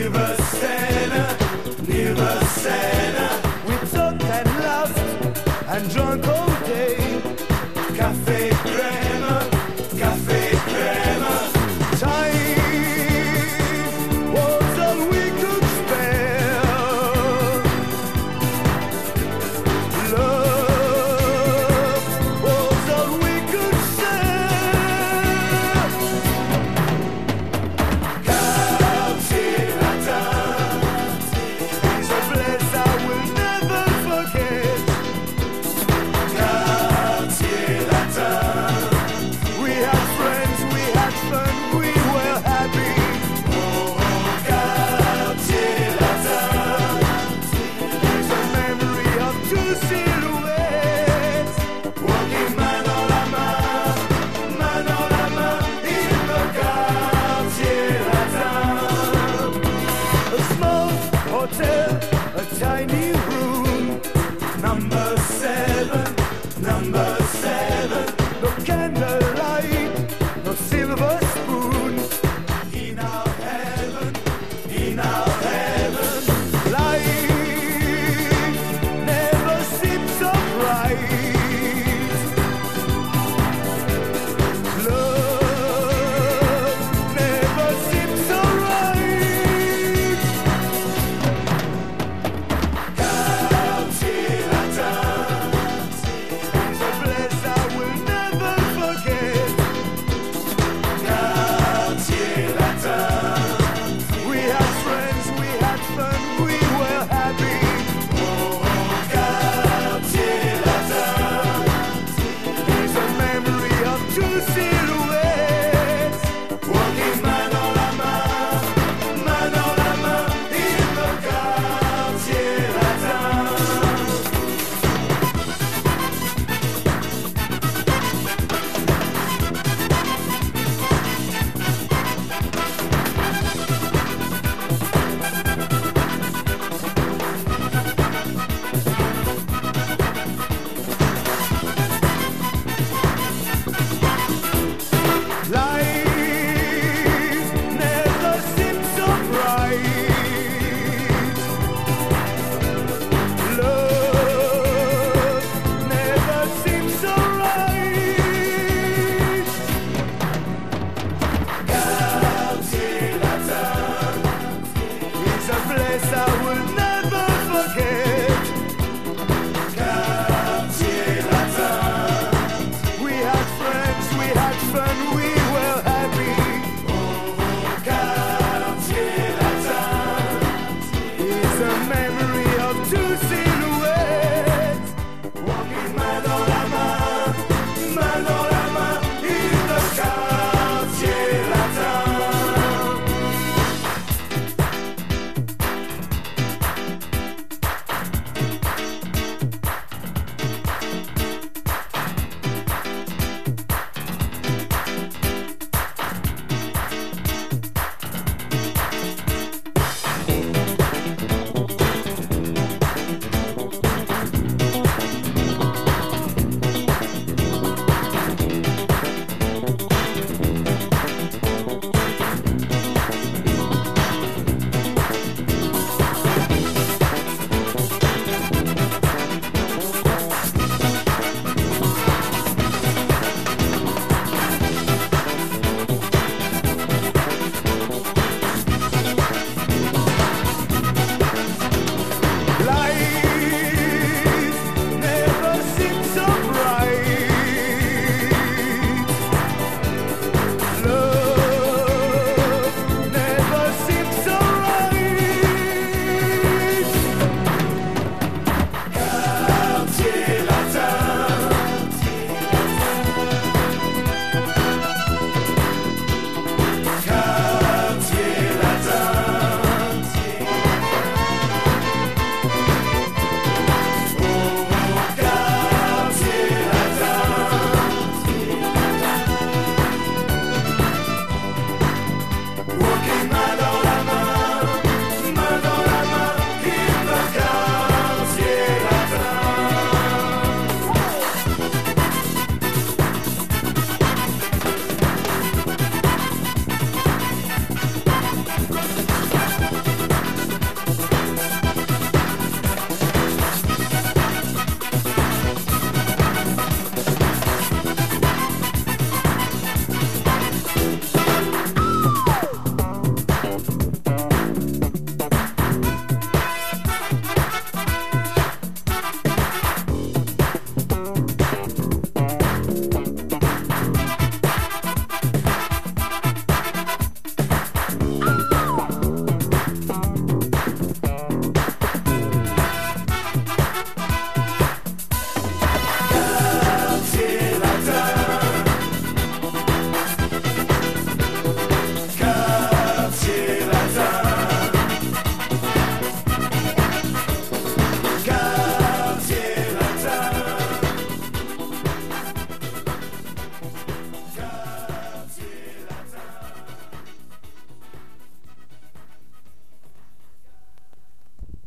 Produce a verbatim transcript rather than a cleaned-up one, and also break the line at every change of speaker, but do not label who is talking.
Nieuwe scène, nieuwe scène.
We talked and laughed and drank all day.
Café crème, café crème.
Time was all we could spare. Love was all we could share.
Quartier latin,
It's a place I will never forget.
quartier latin.
We had friends, we had fun, we were happy.
Quartier latin,
It's a memory of two silhouettes.
walking main dans la main, main dans la main, in the quartier latin.
A small hotel